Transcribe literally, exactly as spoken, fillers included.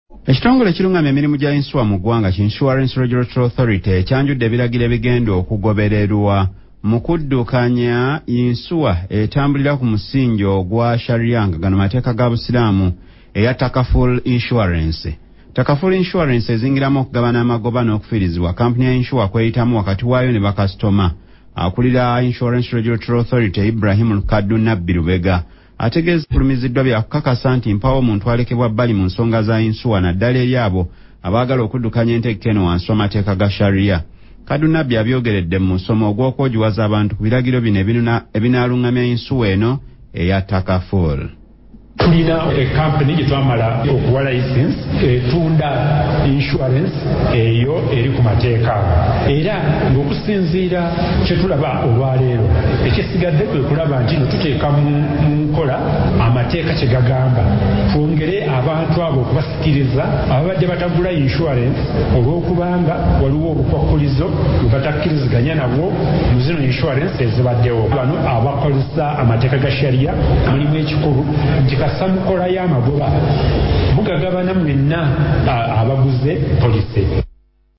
Ekitongole kirungamya emirimu gya insuwa mu ggwanga ki Insurance Regulatory Authority ekyanjudde ebiragiro ebigenda okugobererwa mu kuddukanya insuwa etambulira ku musingi ogwa Sharia nga gano mateeka ga Busiraamu eya Takaful Insurance. Takaful Insurance ezingiramu okugabana amagoba n'okufiirizibwa kampuni ya insuwa kweyitamu wakati waayo ne bakasitoma. Akulira Insurance Regulatory Authority Ibrahim Kadunabbi Lubega ategeeza fulumiziddwa bya kukakasa nti mpawo omuntu alekebwa bbali mu nsonga za insuwa naddala eri abo abaagala okuddukanya enteeka eno wansi w'amateeka ga Sharia. Kadunabbi abyogeredde mu musomo ogw'okwogiwaza abantu ku biragiro bino ebinaalungamya insuwa eno eya Takaful. Tulina ekampuni gye twamala okuwa license etunda insurance eyo eri ku mateeka era ng'okusinziira kye tulaba olwaleero ekisigadde kwe kulaba nti tuteeka mu nkola amateeka kye gagamba twongere abantu abo okubasikiriza ababadde batagula insurance olw'okubanga waliwo obukwakkulizo bwe batakkiriziganya nabwo mu zino insurance ezibaddewo. Bano abakozesa amateeka ga Sharia mulimu ekikulu nti samukola y'amagoba mugagabana mwenna abaguze polisi.